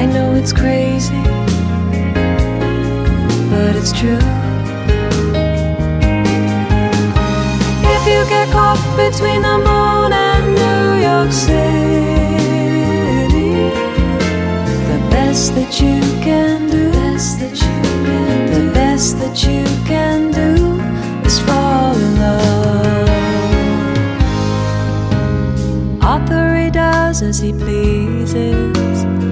I know it's crazy, but it's true. If you get caught between the moon and New York City, the best that you can do, the best that you can do is fall in love. Arthur, he does as he pleases.